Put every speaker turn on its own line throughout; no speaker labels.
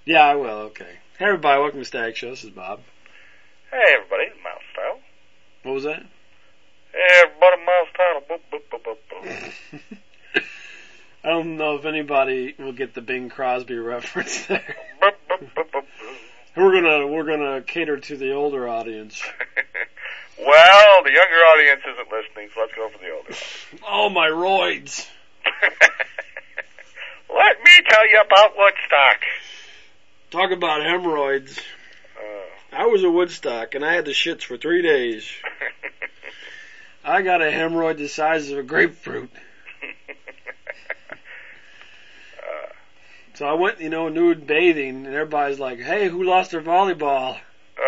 Yeah, I will. Okay. Hey, everybody. Welcome to Static Show. This is Bob.
Hey, everybody. It's Mouse Style.
What was that?
Hey, everybody. Mouse Style. Boop, boop, boop, boop, boop.
I don't know if anybody will get the Bing Crosby reference there.
Boop, boop, boop, boop, boop.
We're gonna cater to the older audience.
Well, the younger audience isn't listening, so let's go for the older audience.
Oh, my roids.
Let me tell you about Woodstock.
Talk about hemorrhoids. I was at Woodstock, and I had the shits for 3 days. I got a hemorrhoid the size of a grapefruit. So I went, nude bathing, and everybody's like, hey, who lost their volleyball?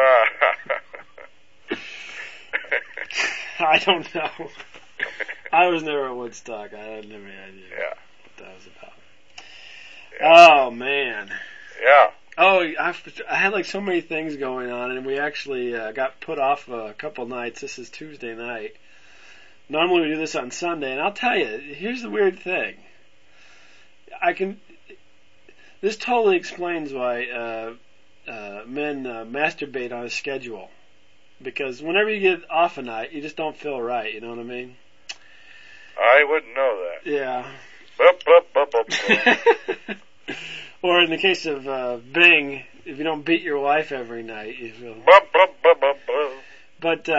I don't know. I was never at Woodstock. I had never any idea what that was about.
Yeah.
Oh, man.
Yeah.
Oh, I had like so many things going on, and we actually got put off a couple nights. This is Tuesday night. Normally we do this on Sunday, and I'll tell you, here's the weird thing. This totally explains why men masturbate on a schedule. Because whenever you get off a night, you just don't feel right, you know what I mean?
I wouldn't know that.
Yeah.
Bup, bup, bup, bup, bup.
Or in the case of Bing, if you don't beat your wife every night, you feel...
Bup, bup, bup, bup, bup.
But,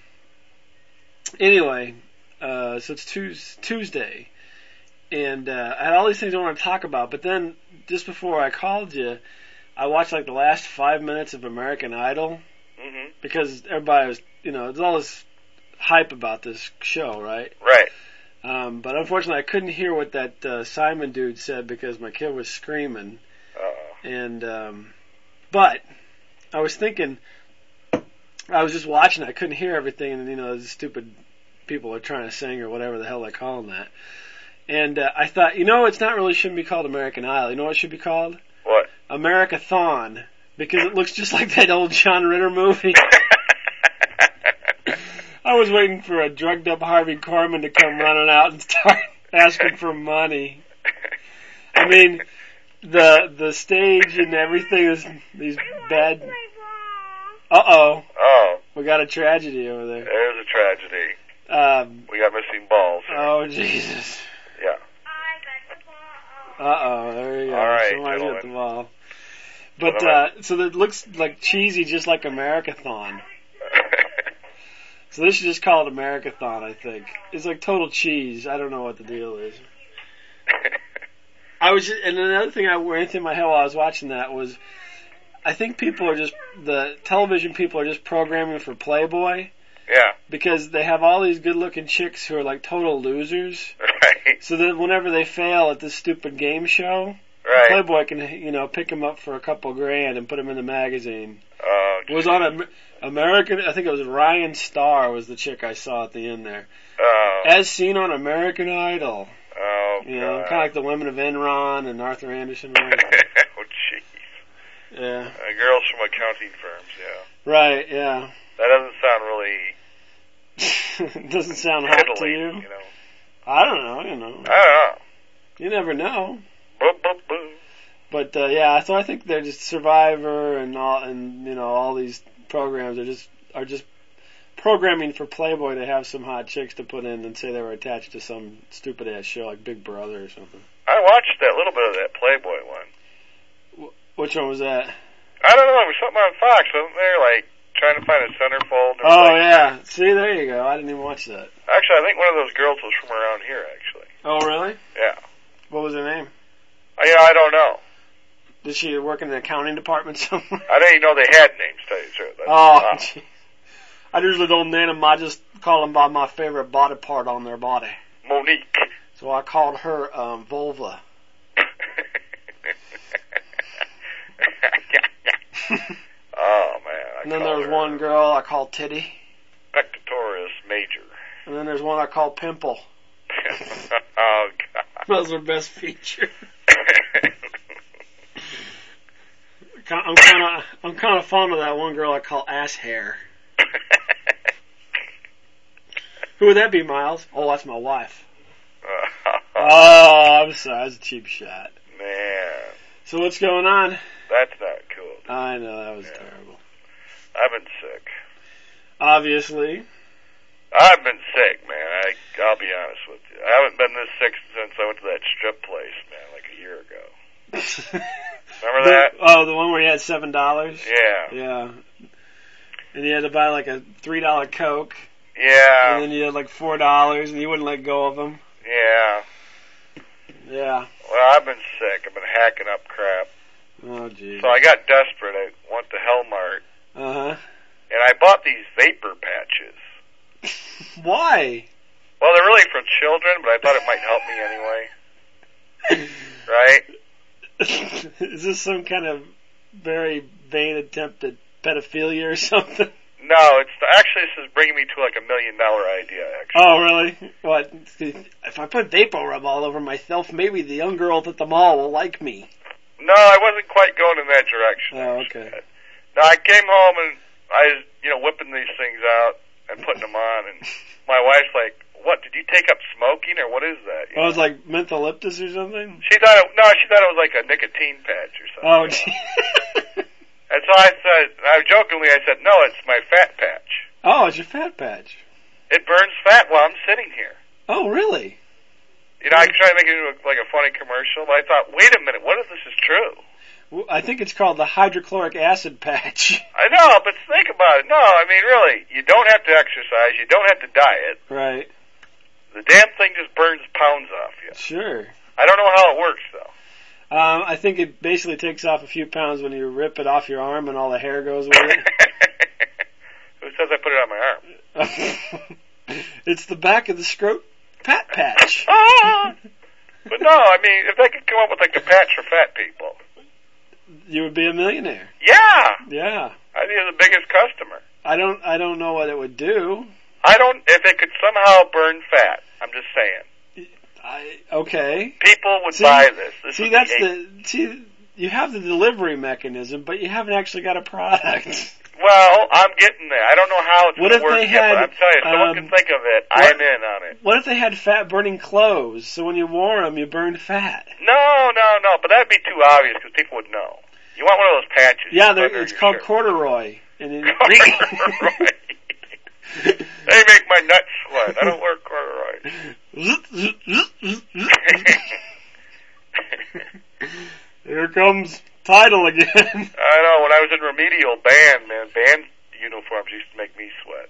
anyway, so it's Tuesday, and I had all these things I want to talk about, but then, just before I called you, I watched like the last 5 minutes of American Idol, because everybody was, there's all this hype about this show, right?
Right.
But unfortunately, I couldn't hear what that Simon dude said because my kid was screaming. And but I was thinking, I was just watching. I couldn't hear everything, and the stupid people are trying to sing or whatever the hell they call that. And I thought, it's not really shouldn't be called American Idol. You know what it should be called?
What?
Americathon, because it looks just like that old John Ritter movie. I was waiting for a drugged up Harvey Korman to come running out and start asking for money. I mean, the stage and everything is these bad. Uh-oh.
Oh.
We got a tragedy over there.
There's a tragedy. We got missing balls.
Oh, Jesus.
Yeah.
Uh-oh. There you go.
All right,
somebody's got the ball. But,
gentlemen.
so it looks like cheesy, just like Americathon. So they should just call it Americathon, I think. It's like total cheese. I don't know what the deal is. And another thing I went through my head while I was watching that was, I think the television people are just programming for Playboy.
Yeah.
Because they have all these good looking chicks who are like total losers.
Right.
So that whenever they fail at this stupid game show,
right.
Playboy can, pick them up for a couple grand and put them in the magazine.
Oh,
It was on American, I think it was Ryan Starr was the chick I saw at the end there.
Oh.
As seen on American Idol.
Oh,
kind of like the women of Enron and Arthur Anderson.
Oh, jeez.
Yeah.
Girls from accounting firms, yeah.
Right, yeah.
That doesn't sound really...
It doesn't sound hot to you? I don't know,
I don't know.
You never know.
Boop, boop, boop.
But, so I think they're just Survivor and all these programs are just programming for Playboy to have some hot chicks to put in and say they were attached to some stupid ass show like Big Brother or something.
I watched that little bit of that Playboy one.
Which one was that?
I don't know, it was something on Fox, wasn't there? Like, trying to find a centerfold.
Oh, yeah. See, there you go. I didn't even watch that.
Actually, I think one of those girls was from around here, actually.
Oh, really?
Yeah.
What was her name?
I don't know.
Did she work in the accounting department somewhere?
I didn't even know they had names, to tell you the truth.
Oh, I usually don't name them. I just call them by my favorite body part on their body.
Monique.
So I called her vulva.
Oh, man.
And then there was one girl I called Titty.
Pectoris major.
And then there's one I called Pimple.
Oh, God.
That was her best feature. I'm kind of fond of that one girl I call Ass Hair. Who would that be, Miles? Oh, that's my wife. Oh, I'm sorry. That's a cheap shot.
Man.
So what's going on?
That's not cool.
I know, that was terrible.
I've been sick.
Obviously.
I've been sick, man. I'll be honest with you. I haven't been this sick since I went to that strip place, man, like a year ago. Remember that?
Oh, the one where you had $7?
Yeah.
Yeah. And you had to buy like a $3 Coke.
Yeah.
And then you had like $4 and you wouldn't let go of them.
Yeah.
Yeah.
Well, I've been sick. I've been hacking up crap.
Oh, geez.
So I got desperate. I went to Hellmart.
Uh-huh.
And I bought these vapor patches.
Why?
Well, they're really for children, but I thought it might help me anyway. Right?
Is this some kind of very vain attempt at pedophilia or something?
No, this is bringing me to like $1 million idea, actually.
Oh, really? What? If I put VapoRub all over myself, maybe the young girls at the mall will like me.
No, I wasn't quite going in that direction.
Oh, okay.
No, I came home and I was, whipping these things out and putting them on, and my wife's like, "What? Did you take up smoking, or what is that?"
Oh, it was like mentholyptus or something?
She thought it was like a nicotine patch or something.
Oh, gee.
And so I said, "No, it's my fat patch."
Oh, it's your fat patch.
It burns fat while I'm sitting here.
Oh, really?
I could try to make it into like a funny commercial, but I thought, wait a minute, what if this is true?
Well, I think it's called the hydrochloric acid patch.
I know, but think about it. No, I mean, really, you don't have to exercise, you don't have to diet.
Right.
The damn thing just burns pounds off you.
Sure.
I don't know how it works, though.
I think it basically takes off a few pounds when you rip it off your arm and all the hair goes with it.
Who says I put it on my arm?
It's the back of the fat patch.
But no, I mean, if they could come up with like a patch for fat people,
you would be a millionaire.
Yeah.
Yeah.
I'd be the biggest customer.
I don't know what it would do.
If it could somehow burn fat. I'm just saying.
Okay.
People would buy this.
You have the delivery mechanism, but you haven't actually got a product.
Well, I'm getting there. I don't know how it's going to work yet, but I'm telling you, if someone can think of it, I'm in on it.
What if they had fat-burning clothes, so when you wore them, you burned fat?
No, but that'd be too obvious, because people would know. You want one of those patches.
Yeah, it's called corduroy.
Corduroy. They make my nuts sweat. I don't wear corduroy.
Here comes Tidal again.
I know, when I was in remedial band uniforms used to make me sweat.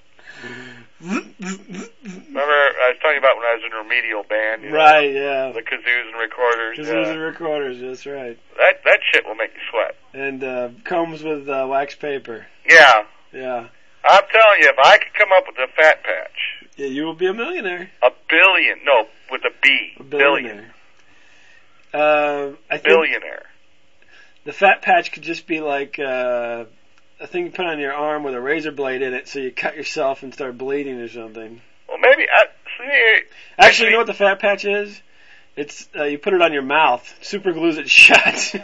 Remember, I was telling you about when I was in remedial band.
Right, yeah.
The kazoos and recorders.
Kazoos and recorders, that's right.
That shit will make you sweat.
And combs with wax paper.
Yeah.
Yeah.
I'm telling you, if I could come up with a fat patch.
Yeah, you will be a millionaire.
A billion. No, with a B.
A billionaire. I think
billionaire.
The fat patch could just be like a thing you put on your arm with a razor blade in it, so you cut yourself and start bleeding or something.
Well, maybe.
Actually, you know what the fat patch is? It's you put it on your mouth, super glues it shut.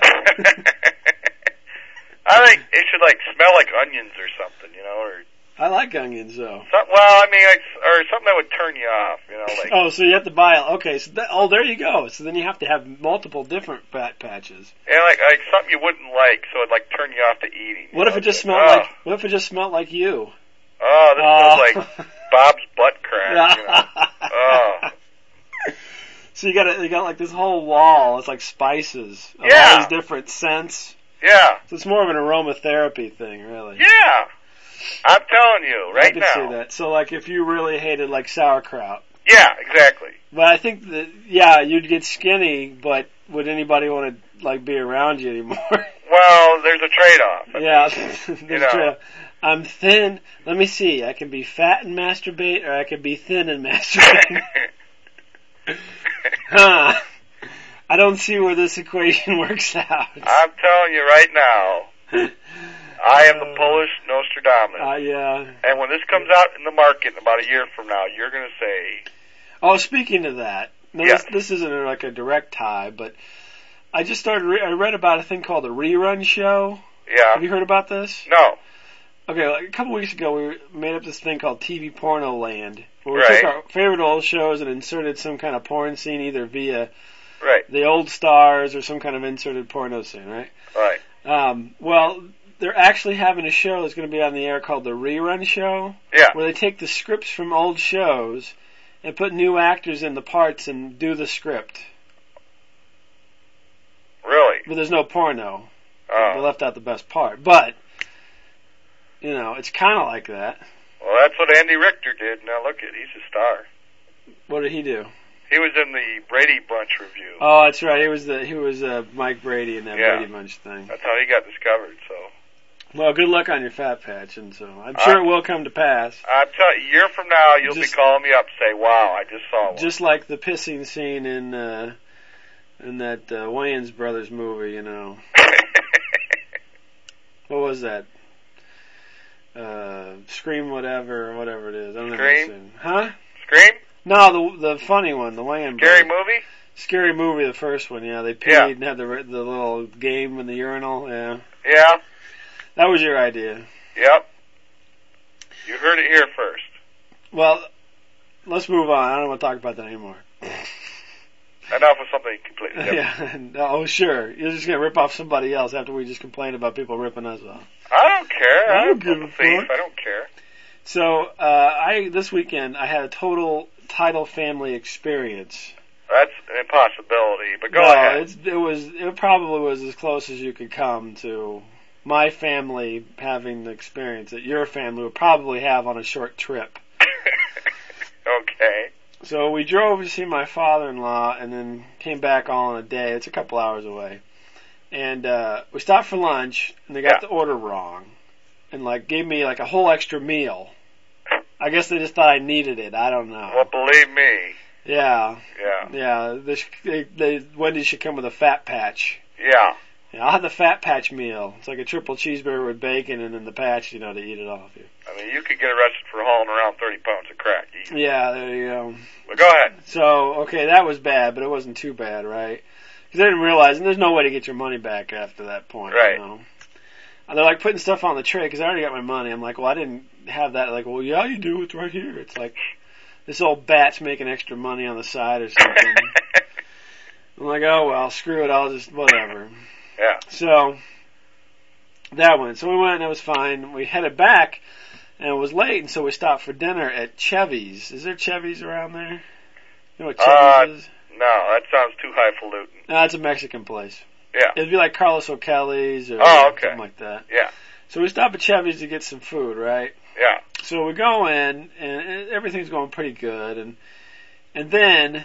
I think it should smell like onions or something, or.
I like onions though.
Or something that would turn you off,
Oh, so you have to buy it. Okay, so there you go. So then you have to have multiple different fat patches.
Yeah, like something you wouldn't like, so it'd turn you off to eating.
What if it just smelled like? What if it just smelled like you?
Oh, this smells like Bob's butt crack. Oh.
So you got this whole wall. It's like spices of all these different scents.
Yeah.
So it's more of an aromatherapy thing, really.
Yeah. I'm telling you, right now.
I can see that. So, if you really hated, sauerkraut.
Yeah, exactly.
But I think that, you'd get skinny, but would anybody want to, be around you anymore?
Well, there's a trade-off.
Yeah, there's a trade-off. I'm thin. Let me see. I can be fat and masturbate, or I can be thin and masturbate. Huh. I don't see where this equation works out.
I'm telling you right now. I am the Polish Nostradamus.
Yeah.
And when this comes out in the market about a year from now, you're going to say...
Oh, speaking of that, this isn't a direct tie, but I just I read about a thing called the Rerun Show.
Yeah.
Have you heard about this?
No.
Okay, a couple weeks ago we made up this thing called TV Porno Land, where we took our favorite old shows and inserted some kind of porn scene either via the old stars or some kind of inserted porno scene, right?
Right.
Well, they're actually having a show that's going to be on the air called The Rerun Show.
Yeah.
Where they take the scripts from old shows and put new actors in the parts and do the script.
Really?
But there's no porno.
Oh.
They left out the best part. But, you know, it's kind of like that.
Well, that's what Andy Richter did. Now look at, he's a star.
What did he do?
He was in the Brady Bunch review.
Oh, that's right. He was Mike Brady in that Brady Bunch thing.
That's how he got discovered. So.
Well, good luck on your fat patch, and so I'm sure it will come to pass.
I'm telling you, a year from now, you'll be calling me up and say, "Wow, I just saw one."
Just like the pissing scene in that Wayans Brothers movie, you know. What was that? Scream whatever it is. I don't
Scream?
Huh?
Scream?
No, the funny one, the Wayans
Scary
Brothers.
movie?
Scary movie, the first one, yeah. They peed and had the little game in the urinal, yeah.
Yeah.
That was your idea.
Yep. You heard it here first.
Well, let's move on. I don't want to talk about that anymore.
Enough with something completely different.
Yeah. Oh, sure. You're just going to rip off somebody else after we just complained about people ripping us off.
I don't care.
I don't give a
thief.
fuck.
I don't care.
So, this weekend, I had a total Tidal family experience.
That's an impossibility, but go ahead.
It probably was as close as you could come to my family having the experience that your family would probably have on a short trip.
Okay.
So we drove to see my father-in-law and then came back all in a day. It's a couple hours away. And we stopped for lunch and they got the order wrong. And gave me a whole extra meal. I guess they just thought I needed it. I don't know.
Well, believe me.
Yeah.
Yeah.
Yeah. Wendy's should come with a fat patch.
Yeah.
Yeah, I'll have the fat patch meal. It's like a triple cheeseburger with bacon and then the patch, to eat it off you.
I mean, you could get arrested for hauling around 30 pounds of crack. Easy.
Yeah, there you go.
But go ahead.
So, okay, that was bad, but it wasn't too bad, right? Because I didn't realize, and there's no way to get your money back after that point.
Right.
And they're putting stuff on the tray because I already got my money. I'm like, well, I didn't have that. Well, yeah, you do. It's right here. It's like this old bat's making extra money on the side or something. I'm like, oh, well, screw it. I'll just, whatever.
Yeah.
So, that went. So we went and it was fine. We headed back and it was late, and so we stopped for dinner at Chevy's. Is there Chevy's around there? You know what Chevy's is?
No, that sounds too highfalutin.
No, it's a Mexican place.
Yeah.
It'd be like Carlos O'Kelly's or something like that.
Yeah.
So we stopped at Chevy's to get some food, right?
Yeah.
So we go in, and everything's going pretty good, and then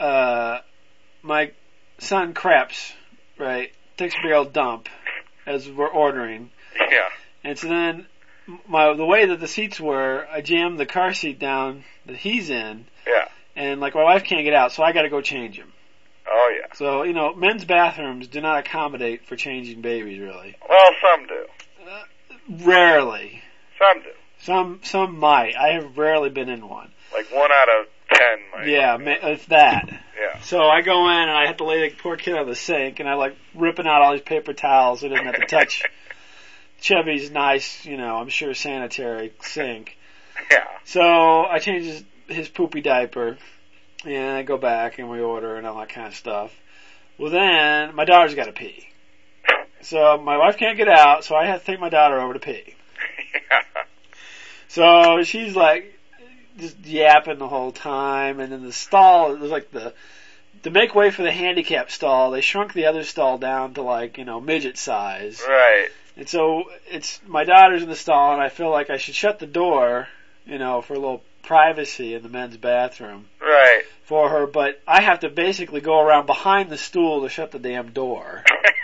my son Craps, right, takes a big old dump as we're ordering.
Yeah.
And so then the way that the seats were, I jammed the car seat down that he's in.
Yeah.
And my wife can't get out, so I got to go change him.
Oh yeah.
So men's bathrooms do not accommodate for changing babies, really.
Well, some do.
Rarely.
Some do.
Some might. I have rarely been in one.
Like 1 out of 10 might.
Yeah, if that.
Yeah.
So I go in and I have to lay the poor kid on the sink, and I ripping out all these paper towels so he doesn't have to touch Chevy's nice, I'm sure sanitary sink.
Yeah.
So I change his poopy diaper, and I go back and we order and all that kind of stuff. Well, then my daughter's got to pee. So my wife can't get out, so I have to take my daughter over to pee.
Yeah.
So she's just yapping the whole time, and then the stall, it was to make way for the handicap stall, they shrunk the other stall down to midget size.
Right.
And so my daughter's in the stall, and I feel like I should shut the door, for a little privacy in the men's bathroom.
Right.
For her, but I have to basically go around behind the stool to shut the damn door.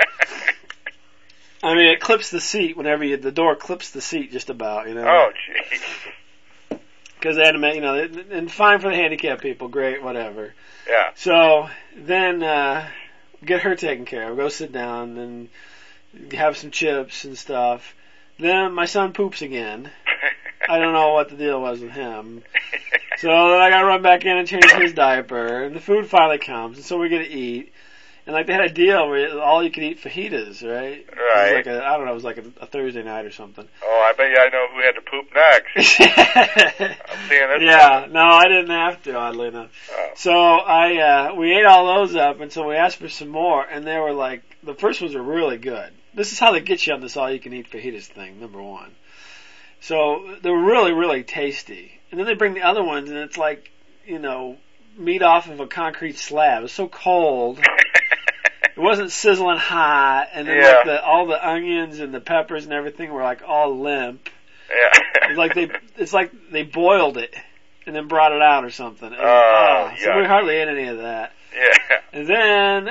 I mean, it clips the seat the door clips the seat just about,
Oh, jeez.
Because they had to make, and fine for the handicapped people, great, whatever.
Yeah.
So then, get her taken care of. Go sit down and have some chips and stuff. Then my son poops again. I don't know what the deal was with him. So then I gotta run back in and change his diaper, and the food finally comes, and so we get to eat. And they had a deal where all you could eat fajitas, right?
Right.
It was like a Thursday night or something.
Oh, I bet you I know who had to poop next. I'm seeing this.
Yeah, no, I didn't have to, oddly enough.
Oh.
So we ate all those up, and so we asked for some more, and they were the first ones were really good. this is how they get you on this all-you-can-eat fajitas thing, number one. So they're really, really tasty. And then they bring the other ones, and it's like, meat off of a concrete slab. It was so cold. It wasn't sizzling hot, and then all the onions and the peppers and everything were like all limp.
Yeah.
It's like they boiled it and then brought it out or something. So we hardly ate any of that.
Yeah.
And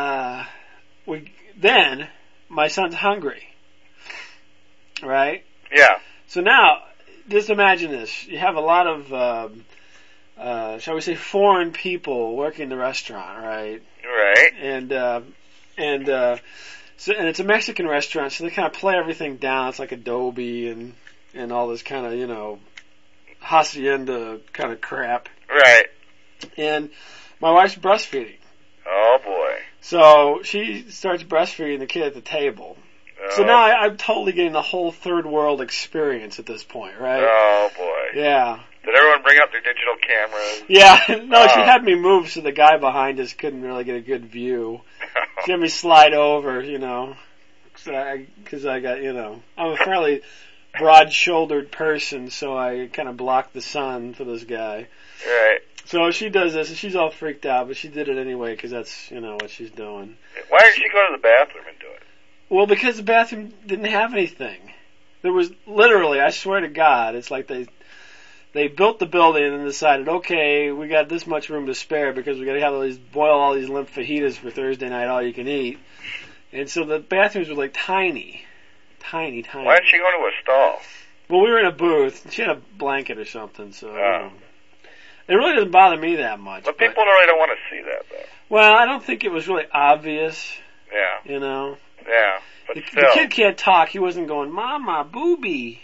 then my son's hungry. Right?
Yeah.
So now, just imagine this. You have a lot of, shall we say, foreign people working the restaurant, right?
Right.
And it's a Mexican restaurant, so they kind of play everything down. It's like adobe and all this kind of, hacienda kind of crap.
Right.
And my wife's breastfeeding.
Oh boy.
So she starts breastfeeding the kid at the table.
Oh.
So now I'm totally getting the whole third world experience at this point, right?
Oh boy.
Yeah.
Did everyone bring up their digital cameras?
Yeah. No, she had me move so the guy behind us couldn't really get a good view. She had me slide over, because I got, I'm a fairly broad-shouldered person, so I kind of blocked the sun for this guy.
Right.
So she does this, and she's all freaked out, but she did it anyway because that's, what she's doing.
Why didn't she go to the bathroom and do it?
Well, because the bathroom didn't have anything. There was literally, I swear to God, it's like they built the building and then decided, okay, we got this much room to spare because we got to boil all these limp fajitas for Thursday night, all you can eat. And so the bathrooms were like tiny.
Why didn't she go to a stall?
Well, we were in a booth. She had a blanket or something, so it really doesn't bother me that much.
But people really don't want to see that, though.
Well, I don't think it was really obvious.
Yeah. Yeah, but
the
still.
kid can't talk. He wasn't going, "Mama, booby,"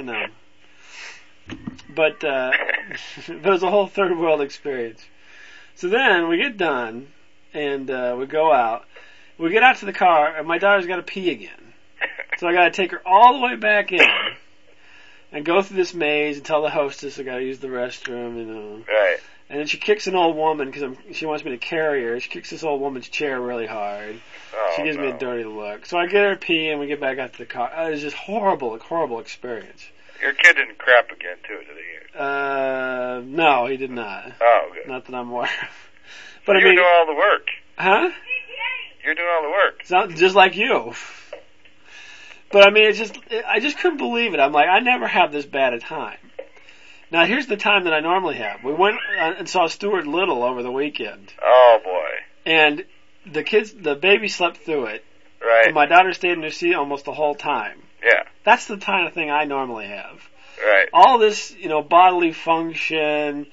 But it was a whole third world experience. So then we get done, and we go out. We get out to the car, and my daughter's got to pee again. So I got to take her all the way back in and go through this maze and tell the hostess I got to use the restroom,
Right.
And then she kicks an old woman because she wants me to carry her. She kicks this old woman's chair really hard.
Oh,
she gives me a dirty look. So I get her pee and we get back out to the car. It was just horrible experience.
Your kid didn't crap again, too, did he?
No, he did not.
Oh, good.
Not that I'm aware of.
But you're doing all the work.
Huh?
You're doing all the work.
Sounds just like you. But I mean, I just couldn't believe it. I'm like, I never have this bad a time. Now here's the time that I normally have. We went and saw Stuart Little over the weekend.
Oh boy.
And the baby slept through it.
Right.
And my daughter stayed in her seat almost the whole time.
Yeah.
That's the kind of thing I normally have.
Right.
All this, bodily function,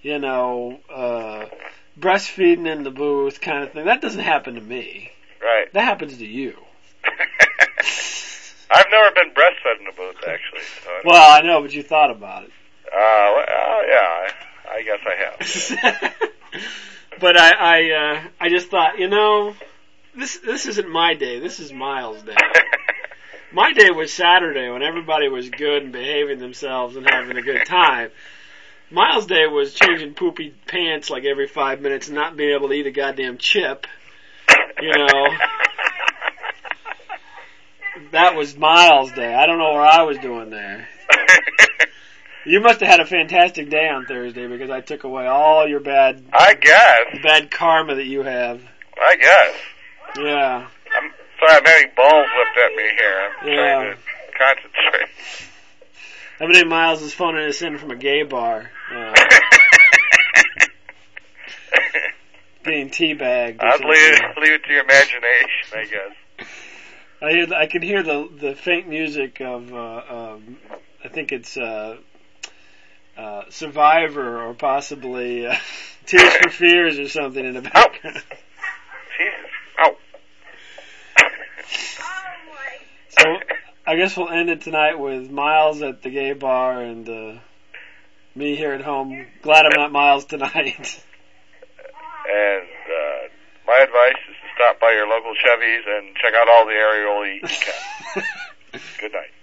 breastfeeding in the booth kind of thing, that doesn't happen to me.
Right.
That happens to you.
I've never been breastfed in a booth, actually. So
well, I know, but you thought about it.
Yeah, I guess I have.
But I just thought, this isn't my day. This is Miles' day. My day was Saturday when everybody was good and behaving themselves and having a good time. Miles' day was changing poopy pants like every 5 minutes and not being able to eat a goddamn chip. That was Miles' day. I don't know what I was doing there. You must have had a fantastic day on Thursday because I took away all your bad karma that you have.
I guess.
Yeah.
I'm sorry, I'm having balls whipped at me here. I'm trying to concentrate.
Every day Miles is phoning us in from a gay bar. Getting teabagged.
I'd leave it to your imagination, I guess.
I can hear the faint music of I think it's Survivor or possibly Tears for Fears or something in the background.
Jesus. Ow.
So I guess we'll end it tonight with Miles at the gay bar and me here at home. Glad I'm not Miles tonight.
And my advice is to stop by your local Chevy's and check out all the aerial you can. Good night.